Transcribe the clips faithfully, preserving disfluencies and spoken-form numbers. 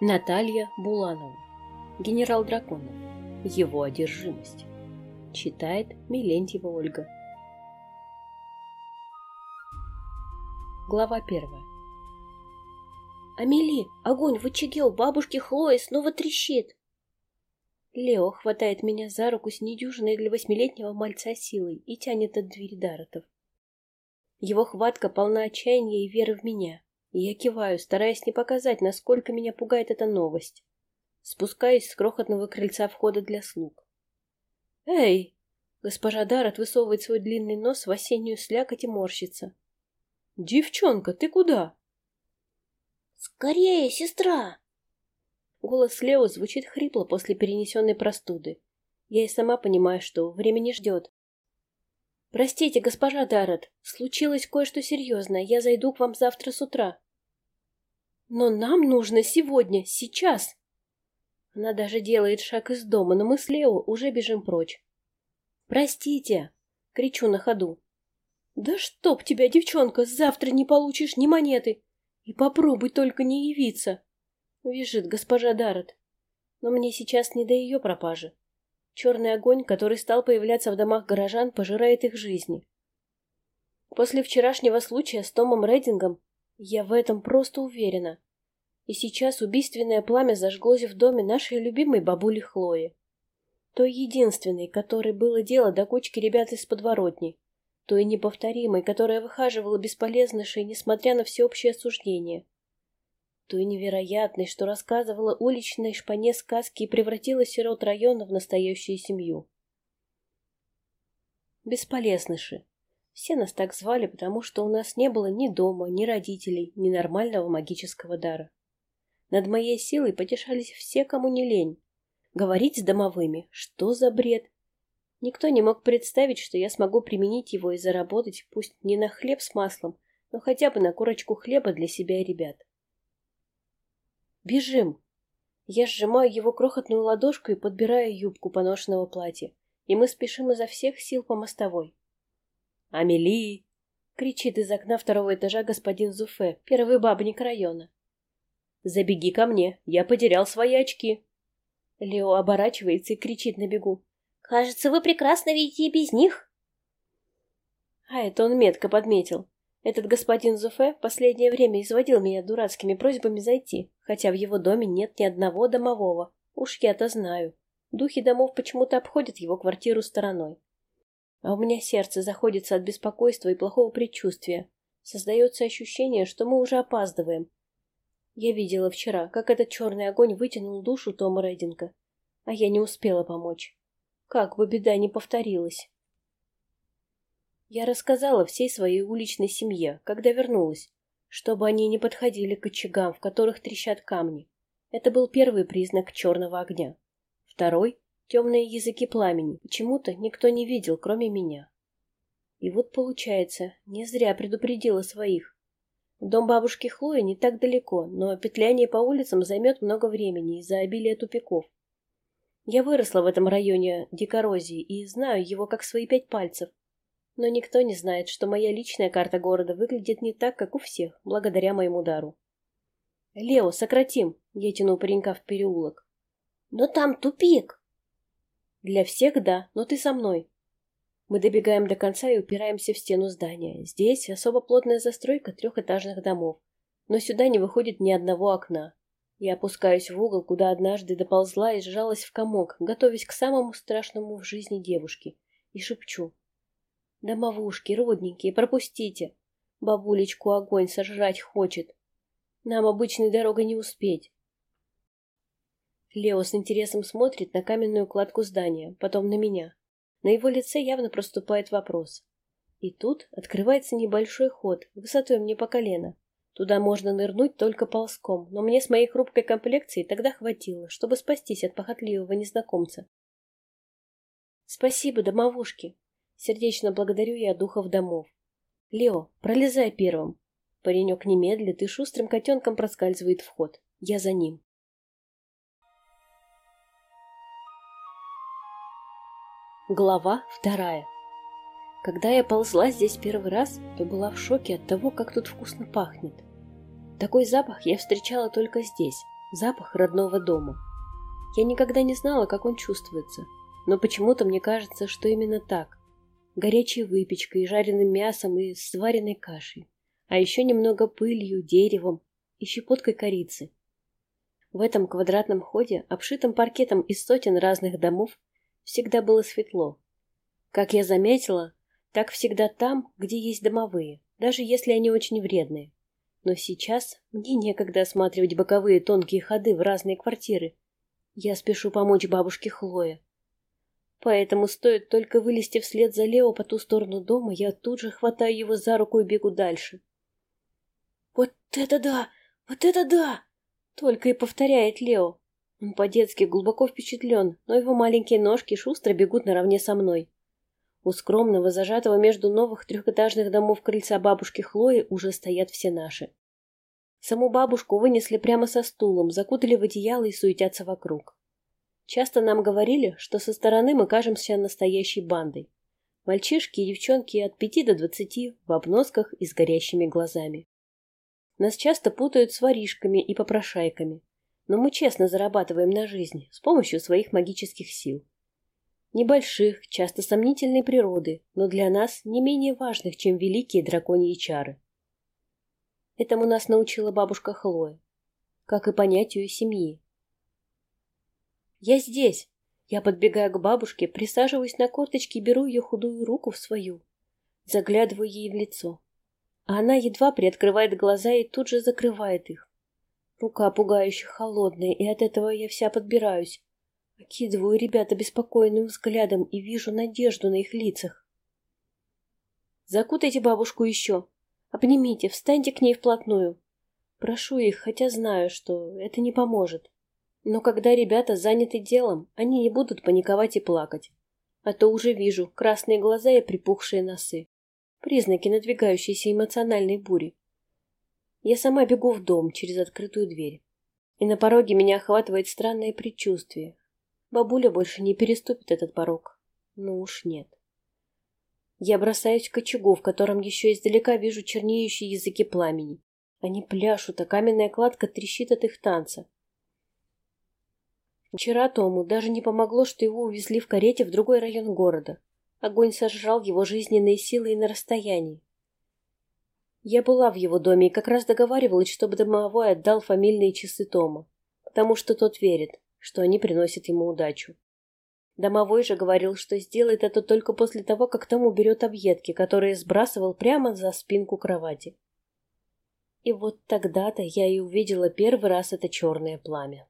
Наталья Буланова. Генерал драконов. Его одержимость. Читает Мелентьева Ольга. Глава первая. «Амели, огонь в очаге у бабушки Хлои снова трещит!» Лео хватает меня за руку с недюжиной для восьмилетнего мальца силой и тянет от двери Дарретов. Его хватка полна отчаяния и веры в меня, и я киваю, стараясь не показать, насколько меня пугает эта новость. Спускаюсь с крохотного крыльца входа для слуг. «Эй!» Госпожа Даррет высовывает свой длинный нос в осеннюю слякоть и морщится. «Девчонка, ты куда?» «Скорее, сестра!» Голос Лео звучит хрипло после перенесенной простуды. Я и сама понимаю, что время не ждет. «Простите, госпожа Даррет, случилось кое-что серьезное. Я зайду к вам завтра с утра». «Но нам нужно сегодня, сейчас!» Она даже делает шаг из дома, но мы с Лео уже бежим прочь. «Простите!» — кричу на ходу. «Да чтоб тебя, девчонка, завтра не получишь ни монеты! И попробуй только не явиться!» — визжит госпожа Даррет. Но мне сейчас не до ее пропажи. Черный огонь, который стал появляться в домах горожан, пожирает их жизни. После вчерашнего случая с Томом Реддингом я в этом просто уверена. И сейчас убийственное пламя зажглось в доме нашей любимой бабули Хлои. Той единственной, которой было дело до кучки ребят из подворотни. Той неповторимой, которая выхаживала бесполезнейшей, несмотря на всеобщее осуждение. Той невероятной, что рассказывала уличной шпане сказки и превратила сирот района в настоящую семью. Бесполезнейши. Все нас так звали, потому что у нас не было ни дома, ни родителей, ни нормального магического дара. Над моей силой потешались все, кому не лень. Говорить с домовыми, что за бред? Никто не мог представить, что я смогу применить его и заработать, пусть не на хлеб с маслом, но хотя бы на корочку хлеба для себя и ребят. «Бежим!» Я сжимаю его крохотную ладошку и подбираю юбку поношенного платья, и мы спешим изо всех сил по мостовой. «Амели!» — кричит из окна второго этажа господин Зуфе, первый бабник района. «Забеги ко мне, я потерял свои очки!» Лео оборачивается и кричит на бегу. «Кажется, вы прекрасно видите и без них!» А это он метко подметил. Этот господин Зуфе в последнее время изводил меня дурацкими просьбами зайти, хотя в его доме нет ни одного домового. Уж я-то знаю. Духи домов почему-то обходят его квартиру стороной. А у меня сердце заходится от беспокойства и плохого предчувствия. Создается ощущение, что мы уже опаздываем. Я видела вчера, как этот черный огонь вытянул душу Тома Реддинга, а я не успела помочь. Как бы беда не повторилась. Я рассказала всей своей уличной семье, когда вернулась, чтобы они не подходили к очагам, в которых трещат камни. Это был первый признак черного огня. Второй — темные языки пламени. Почему-то никто не видел, кроме меня. И вот получается, не зря предупредила своих. Дом бабушки Хлои не так далеко, но петляние по улицам займет много времени из-за обилия тупиков. Я выросла в этом районе дикорозии и знаю его как свои пять пальцев. Но никто не знает, что моя личная карта города выглядит не так, как у всех, благодаря моему дару. «Лео, сократим!» — я тяну паренька в переулок. «Но там тупик!» «Для всех да, но ты со мной». Мы добегаем до конца и упираемся в стену здания. Здесь особо плотная застройка трехэтажных домов, но сюда не выходит ни одного окна. Я опускаюсь в угол, куда однажды доползла и сжалась в комок, готовясь к самому страшному в жизни девушке, и шепчу. «Домовушки, родненькие, пропустите! Бабулечку огонь сожрать хочет! Нам обычной дорогой не успеть!» Лео с интересом смотрит на каменную кладку здания, потом на меня. На его лице явно проступает вопрос. И тут открывается небольшой ход, высотой мне по колено. Туда можно нырнуть только ползком, но мне с моей хрупкой комплекцией тогда хватило, чтобы спастись от похотливого незнакомца. «Спасибо, домовушки!» Сердечно благодарю я духов домов. «Лео, пролезай первым!» Паренек не медлит и шустрым котенком проскальзывает в ход. Я за ним. Глава вторая. Когда я ползла здесь первый раз, то была в шоке от того, как тут вкусно пахнет. Такой запах я встречала только здесь, Запах родного дома. Я никогда не знала, как он чувствуется, но почему-то мне кажется, что именно так. Горячей выпечкой, жареным мясом и сваренной кашей, а еще немного пылью, деревом и щепоткой корицы. В этом квадратном ходе, обшитом паркетом из сотен разных домов, всегда было светло. Как я заметила, так всегда там, где есть домовые, даже если они очень вредные. Но сейчас мне некогда осматривать боковые тонкие ходы в разные квартиры. Я спешу помочь бабушке Хлое. Поэтому стоит только вылезти вслед за Лео по ту сторону дома, я тут же хватаю его за руку и бегу дальше. «Вот это да! Вот это да!» Только и повторяет Лео. Он по-детски глубоко впечатлен, но его маленькие ножки шустро бегут наравне со мной. У скромного, зажатого между новых трехэтажных домов крыльца бабушки Хлои уже стоят все наши. Саму бабушку вынесли прямо со стулом, закутали в одеяло и суетятся вокруг. Часто нам говорили, что со стороны мы кажемся настоящей бандой. Мальчишки и девчонки от пяти до двадцати в обносках и с горящими глазами. Нас часто путают с воришками и попрошайками, но мы честно зарабатываем на жизнь с помощью своих магических сил. Небольших, часто сомнительной природы, но для нас не менее важных, чем великие драконьи чары. Этому нас научила бабушка Хлоя, как и понятию семьи. «Я здесь!» Я подбегаю к бабушке, присаживаюсь на корточки и беру ее худую руку в свою. Заглядываю ей в лицо. А она едва приоткрывает глаза и тут же закрывает их. Рука пугающе холодная, и от этого я вся подбираюсь. Окидываю ребят обеспокоенным взглядом и вижу надежду на их лицах. «Закутайте бабушку еще. Обнимите, встаньте к ней вплотную. Прошу их, хотя знаю, что это не поможет. Но когда ребята заняты делом, они не будут паниковать и плакать. А то уже вижу красные глаза и припухшие носы. Признаки надвигающейся эмоциональной бури. Я сама бегу в дом через открытую дверь. И на пороге меня охватывает странное предчувствие. Бабуля больше не переступит этот порог. Ну уж нет. Я бросаюсь к очагу, в котором еще издалека вижу чернеющие языки пламени. Они пляшут, а каменная кладка трещит от их танца. Вчера Тому даже не помогло, что его увезли в карете в другой район города. Огонь сожрал его жизненные силы и на расстоянии. Я была в его доме и как раз договаривалась, чтобы домовой отдал фамильные часы Тома, потому что тот верит, что они приносят ему удачу. Домовой же говорил, что сделает это только после того, как Том уберет объедки, которые сбрасывал прямо за спинку кровати. И вот тогда-то я и увидела первый раз это черное пламя.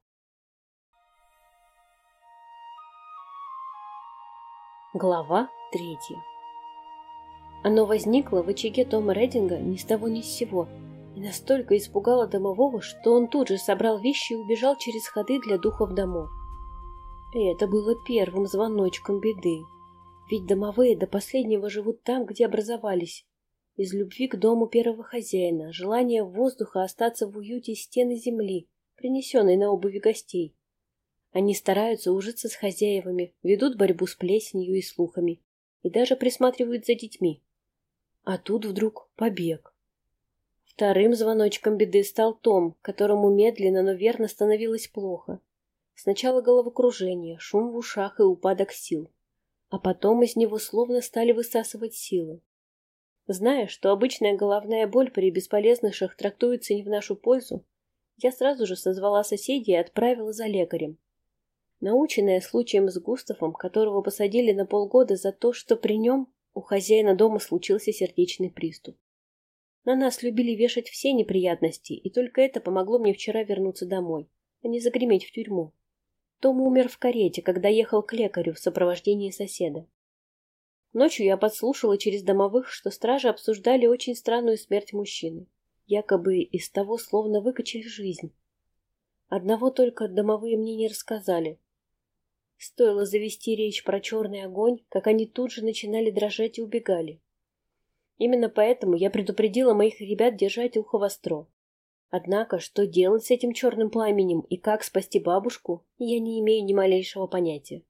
Глава третья. Оно возникло в очаге Тома Реддинга ни с того ни с сего и настолько испугало домового, что он тут же собрал вещи и убежал через ходы для духов домов. И это было первым звоночком беды, ведь домовые до последнего живут там, где образовались. Из любви к дому первого хозяина, желания воздуха остаться в уюте стены земли, принесенной на обуви гостей. Они стараются ужиться с хозяевами, ведут борьбу с плесенью и слухами и даже присматривают за детьми. А тут вдруг побег. Вторым звоночком беды стал Том, которому медленно, но верно становилось плохо. Сначала головокружение, шум в ушах и упадок сил, а потом из него словно стали высасывать силы. Зная, что обычная головная боль при бесполезнышах трактуется не в нашу пользу, я сразу же созвала соседей и отправила за лекарем. Наученная случаем с Густавом, которого посадили на полгода за то, что при нем у хозяина дома случился сердечный приступ. На нас любили вешать все неприятности, и только это помогло мне вчера вернуться домой, а не загреметь в тюрьму. Том умер в карете, когда ехал к лекарю в сопровождении соседа. Ночью я подслушала через домовых, что стражи обсуждали очень странную смерть мужчины. Якобы из того словно выкачали жизнь. Одного только домовые мне не рассказали. Стоило завести речь про черный огонь, как они тут же начинали дрожать и убегали. Именно поэтому я предупредила моих ребят держать ухо востро. Однако, что делать с этим черным пламенем и как спасти бабушку, я не имею ни малейшего понятия.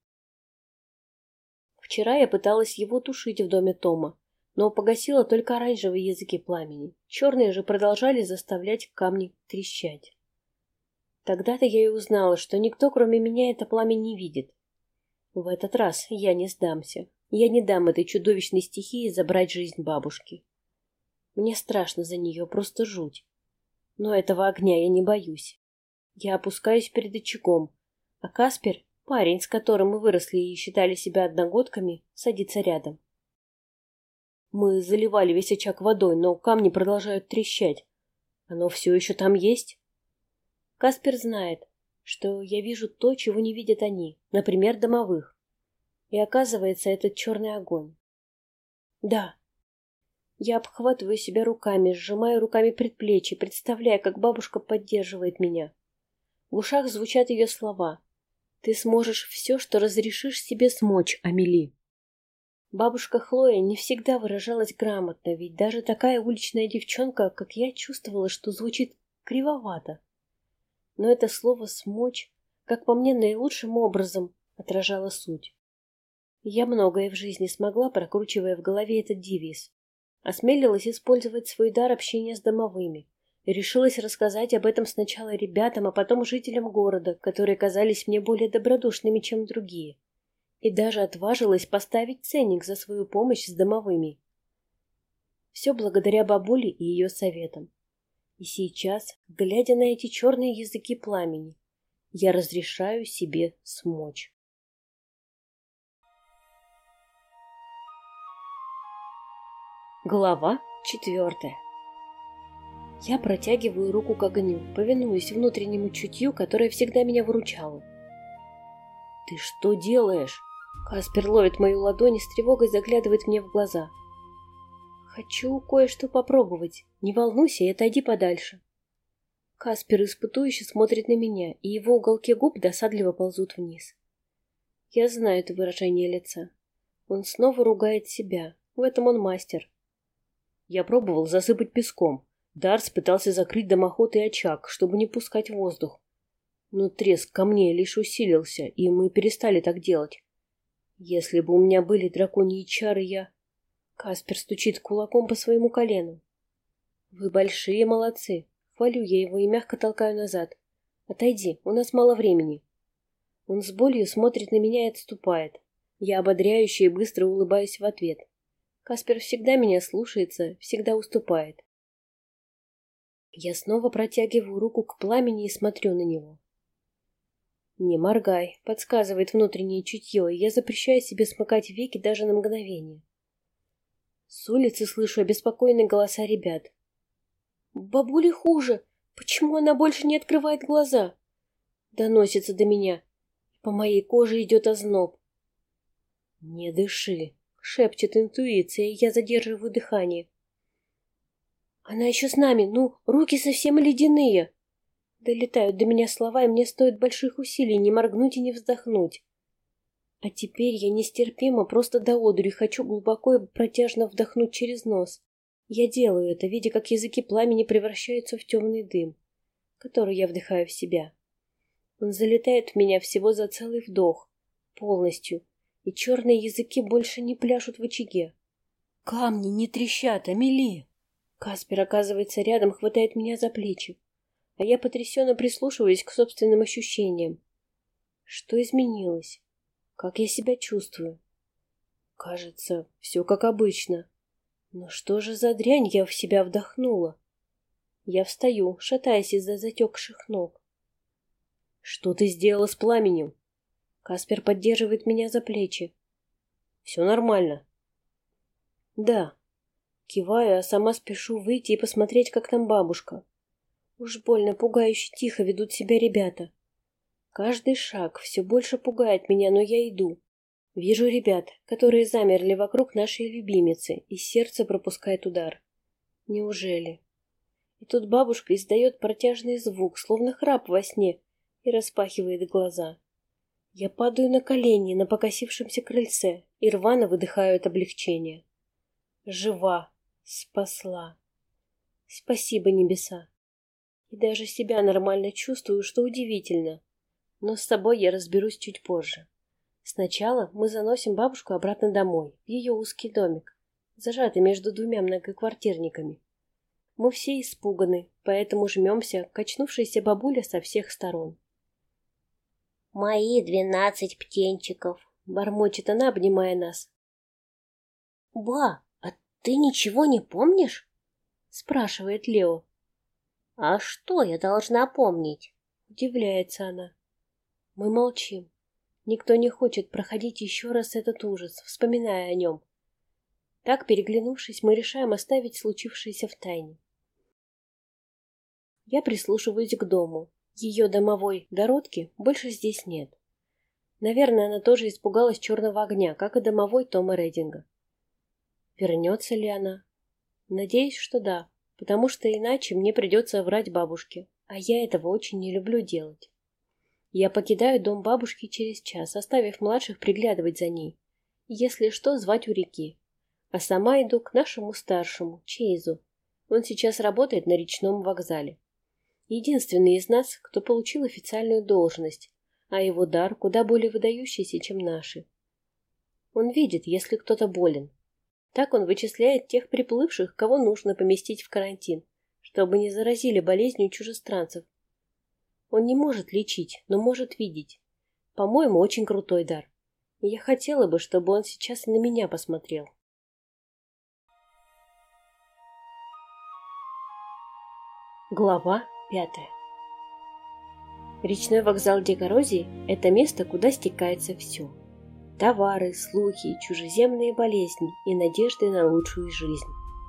Вчера я пыталась его тушить в доме Тома, но погасила только оранжевые языки пламени. Черные же продолжали заставлять камни трещать. Тогда-то я и узнала, что никто, кроме меня, это пламя не видит. В этот раз я не сдамся. Я не дам этой чудовищной стихии забрать жизнь бабушки. Мне страшно за нее, просто жуть. Но этого огня я не боюсь. Я опускаюсь перед очагом, а Каспер, парень, с которым мы выросли и считали себя одногодками, садится рядом. Мы заливали весь очаг водой, но камни продолжают трещать. Оно все еще там есть? Каспер знает, что я вижу то, чего не видят они, например, домовых. И оказывается, этот черный огонь. Да. Я обхватываю себя руками, сжимаю руками предплечье, представляя, как бабушка поддерживает меня. В ушах звучат ее слова. «Ты сможешь все, что разрешишь себе смочь, Амели». Бабушка Хлоя не всегда выражалась грамотно, ведь даже такая уличная девчонка, как я, чувствовала, что звучит кривовато. Но это слово «смочь», как по мне, наилучшим образом отражало суть. Я многое в жизни смогла, прокручивая в голове этот девиз. Осмелилась использовать свой дар общения с домовыми. И решилась рассказать об этом сначала ребятам, а потом жителям города, которые казались мне более добродушными, чем другие. И даже отважилась поставить ценник за свою помощь с домовыми. Все благодаря бабуле и ее советам. И сейчас, глядя на эти черные языки пламени, я разрешаю себе смочь. Глава четвертая. Я протягиваю руку к огню, повинуясь внутреннему чутью, которое всегда меня выручало. «Ты что делаешь?» Каспер ловит мою ладонь и с тревогой заглядывает мне в глаза. «Хочу кое-что попробовать. Не волнуйся и отойди подальше». Каспер испытующе смотрит на меня, и его уголки губ досадливо ползут вниз. Я знаю это выражение лица. Он снова ругает себя. В этом он мастер. Я пробовал засыпать песком. Дарс пытался закрыть дымоход и очаг, чтобы не пускать воздух. Но треск камней лишь усилился, и мы перестали так делать. Если бы у меня были драконьи чары, я... Каспер стучит кулаком по своему колену. Вы большие молодцы. Хвалю я его и мягко толкаю назад. Отойди, у нас мало времени. Он с болью смотрит на меня и отступает. Я ободряюще и быстро улыбаюсь в ответ. Каспер всегда меня слушается, всегда уступает. Я снова протягиваю руку к пламени и смотрю на него. «Не моргай», — подсказывает внутреннее чутье, и я запрещаю себе смыкать веки даже на мгновение. С улицы слышу обеспокоенные голоса ребят. «Бабуле хуже! Почему она больше не открывает глаза?» Доносится до меня. По моей коже идет озноб. «Не дыши», — шепчет интуиция, и я задерживаю дыхание. «Она еще с нами, ну, руки совсем ледяные!» Долетают до меня слова, и мне стоит больших усилий не моргнуть и не вздохнуть. А теперь я нестерпимо, просто до одури хочу глубоко и протяжно вдохнуть через нос. Я делаю это, видя, как языки пламени превращаются в темный дым, который я вдыхаю в себя. Он залетает в меня всего за целый вдох, полностью, и черные языки больше не пляшут в очаге. «Камни не трещат, Амели!» Каспер оказывается рядом, хватает меня за плечи, а я потрясенно прислушиваюсь к собственным ощущениям. Что изменилось? Как я себя чувствую? Кажется, все как обычно. Но что же за дрянь я в себя вдохнула? Я встаю, шатаясь из-за затекших ног. «Что ты сделала с пламенем?» Каспер поддерживает меня за плечи. «Все нормально?» «Да». Киваю, а сама спешу выйти и посмотреть, как там бабушка. Уж больно пугающе тихо ведут себя ребята. Каждый шаг все больше пугает меня, но я иду. Вижу ребят, которые замерли вокруг нашей любимицы, и сердце пропускает удар. Неужели? И тут бабушка издает протяжный звук, словно храп во сне, и распахивает глаза. Я падаю на колени на покосившемся крыльце и рвано выдыхаю от облегчения. Жива. Спасла. Спасибо, небеса. И даже себя нормально чувствую, что удивительно. Но с собой я разберусь чуть позже. Сначала мы заносим бабушку обратно домой, в ее узкий домик, зажатый между двумя многоквартирниками. Мы все испуганы, поэтому жмемся к качнувшейся бабуле со всех сторон. «Мои двенадцать птенчиков», — бормочет она, обнимая нас. «Ба, а ты ничего не помнишь?» — спрашивает Лео. «А что я должна помнить?» — удивляется она. Мы молчим. Никто не хочет проходить еще раз этот ужас, вспоминая о нем. Так, переглянувшись, мы решаем оставить случившееся в тайне. Я прислушиваюсь к дому. Ее домовой Доротки больше здесь нет. Наверное, она тоже испугалась черного огня, как и домовой Тома Рединга. Вернется ли она? Надеюсь, что да, потому что иначе мне придется врать бабушке, а я этого очень не люблю делать. Я покидаю дом бабушки через час, оставив младших приглядывать за ней. Если что, звать у реки. А сама иду к нашему старшему, Чейзу. Он сейчас работает на речном вокзале. Единственный из нас, кто получил официальную должность, а его дар куда более выдающийся, чем наши. Он видит, если кто-то болен. Так он вычисляет тех приплывших, кого нужно поместить в карантин, чтобы не заразили болезнью чужестранцев. Он не может лечить, но может видеть. По-моему, очень крутой дар. И я хотела бы, чтобы он сейчас и на меня посмотрел. Глава пятая. Речной вокзал Дикорозии – это место, куда стекается все. Товары, слухи, чужеземные болезни и надежды на лучшую жизнь.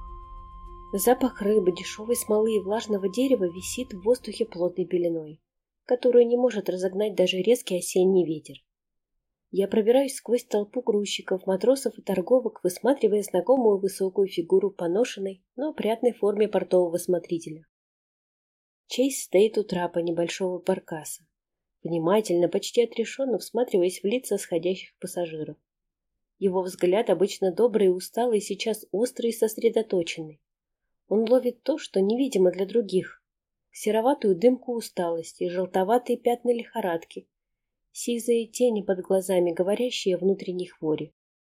Запах рыбы, дешевой смолы и влажного дерева висит в воздухе плотной пеленой, которую не может разогнать даже резкий осенний ветер. Я пробираюсь сквозь толпу грузчиков, матросов и торговок, высматривая знакомую высокую фигуру поношенной, но опрятной форме портового смотрителя. Чейз стоит у трапа небольшого баркаса, внимательно, почти отрешенно всматриваясь в лица сходящих пассажиров. Его взгляд обычно добрый и усталый, сейчас острый и сосредоточенный. Он ловит то, что невидимо для других. Сероватую дымку усталости, желтоватые пятна лихорадки, сизые тени под глазами, говорящие о внутренней хвори.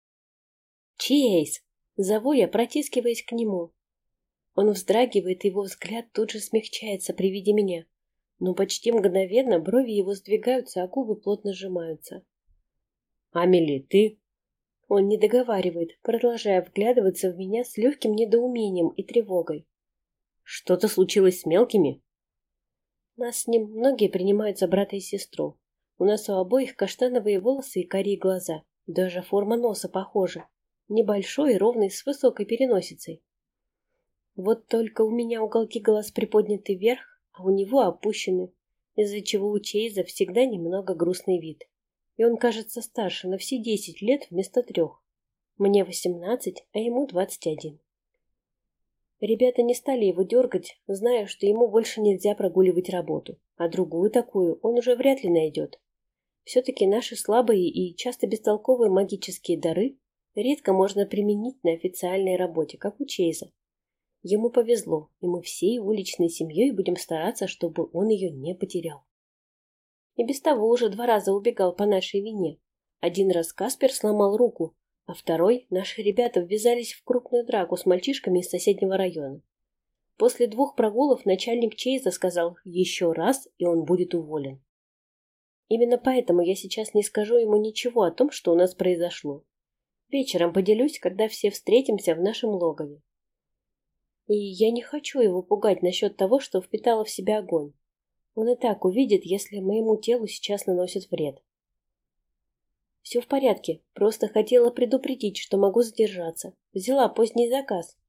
«Чейз!» — зову я, протискиваясь к нему. Он вздрагивает, и его взгляд тут же смягчается при виде меня. Но почти мгновенно брови его сдвигаются, а губы плотно сжимаются. «Амели, ты...» Он не договаривает, продолжая вглядываться в меня с легким недоумением и тревогой. «Что-то случилось с мелкими?» Нас с ним многие принимают за брата и сестру. У нас у обоих каштановые волосы и карие глаза. Даже форма носа похожа. Небольшой и ровный, с высокой переносицей. Вот только у меня уголки глаз приподняты вверх, а у него опущены, из-за чего у Чейза всегда немного грустный вид. И он кажется старше на все десять лет вместо трех. Мне восемнадцать, а ему двадцать один. Ребята не стали его дергать, зная, что ему больше нельзя прогуливать работу, а другую такую он уже вряд ли найдет. Все-таки наши слабые и часто бестолковые магические дары редко можно применить на официальной работе, как у Чейза. Ему повезло, и мы всей уличной семьей будем стараться, чтобы он ее не потерял. И без того уже два раза убегал по нашей вине. Один раз Каспер сломал руку, а второй наши ребята ввязались в крупную драку с мальчишками из соседнего района. После двух прогулов начальник Чейза сказал «еще раз», и он будет уволен. Именно поэтому я сейчас не скажу ему ничего о том, что у нас произошло. Вечером поделюсь, когда все встретимся в нашем логове. И я не хочу его пугать насчет того, что впитала в себя огонь. Он и так увидит, если моему телу сейчас наносят вред. Все в порядке, просто хотела предупредить, что могу задержаться. Взяла поздний заказ.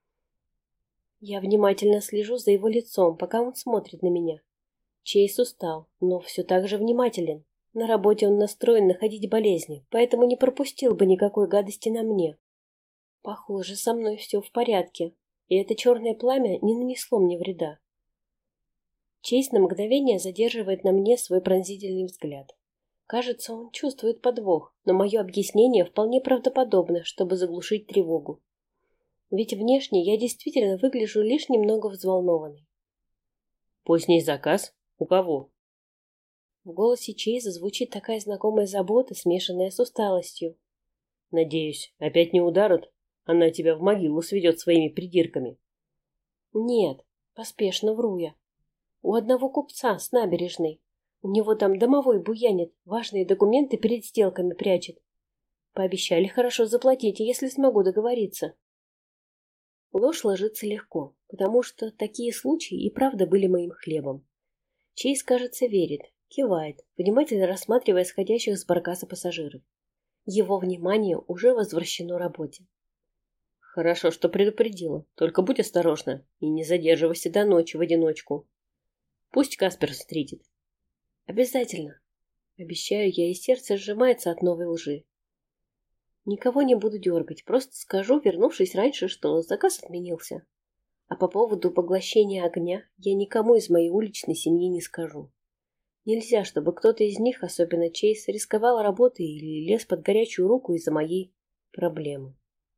Я внимательно слежу за его лицом, пока он смотрит на меня. Чейз устал, но все так же внимателен. На работе он настроен находить болезни, поэтому не пропустил бы никакой гадости на мне. Похоже, со мной все в порядке, и это черное пламя не нанесло мне вреда. Чейз на мгновение задерживает на мне свой пронзительный взгляд. Кажется, он чувствует подвох, но мое объяснение вполне правдоподобно, чтобы заглушить тревогу. Ведь внешне я действительно выгляжу лишь немного взволнованной. «Поздний заказ? У кого?» В голосе Чейза звучит такая знакомая забота, смешанная с усталостью. «Надеюсь, опять не ударят? Она тебя в могилу сведет своими придирками». Нет, поспешно вру я. У одного купца с набережной. У него там домовой буянит, важные документы перед сделками прячет. Пообещали хорошо заплатить, если смогу договориться. Ложь ложится легко, потому что такие случаи и правда были моим хлебом. Чейз, кажется, верит, кивает, внимательно рассматривая сходящих с баркаса пассажиров. Его внимание уже возвращено работе. Хорошо, что предупредила. Только будь осторожна и не задерживайся до ночи в одиночку. Пусть Каспер встретит. Обязательно. Обещаю я, и сердце сжимается от новой лжи. Никого не буду дергать, просто скажу, вернувшись раньше, что заказ отменился. А по поводу поглощения огня я никому из моей уличной семьи не скажу. Нельзя, чтобы кто-то из них, особенно Чейз, рисковал работой или лез под горячую руку из-за моей проблемы.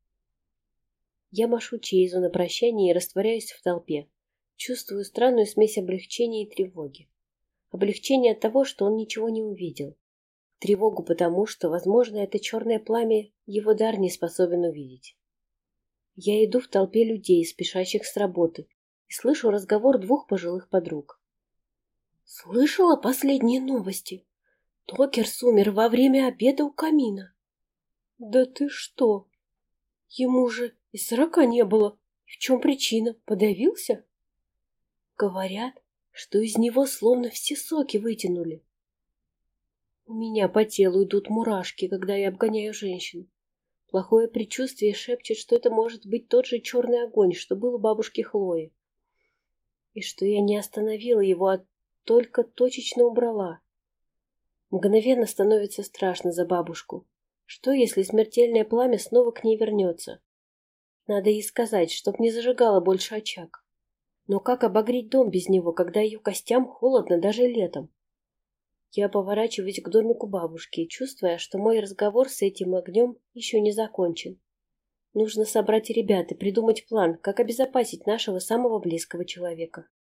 Я машу Чейзу на прощание и растворяюсь в толпе. Чувствую странную смесь облегчения и тревоги. Облегчение от того, что он ничего не увидел. Тревогу потому, что, возможно, это черное пламя его дар не способен увидеть. Я иду в толпе людей, спешащих с работы, и слышу разговор двух пожилых подруг. «Слышала последние новости? Токерс умер во время обеда у камина». «Да ты что? Ему же и сорока не было. В чем причина? Подавился?» «Говорят, что из него словно все соки вытянули». У меня по телу идут мурашки, когда я обгоняю женщин. Плохое предчувствие шепчет, что это может быть тот же черный огонь, что был у бабушки Хлои. И что я не остановила его, а только точечно убрала. Мгновенно становится страшно за бабушку. Что, если смертельное пламя снова к ней вернется? Надо ей сказать, чтоб не зажигала больше очаг. Но как обогреть дом без него, когда ее костям холодно даже летом? Я поворачиваюсь к домику бабушки, чувствуя, что мой разговор с этим огнем еще не закончен. Нужно собрать ребят и придумать план, как обезопасить нашего самого близкого человека.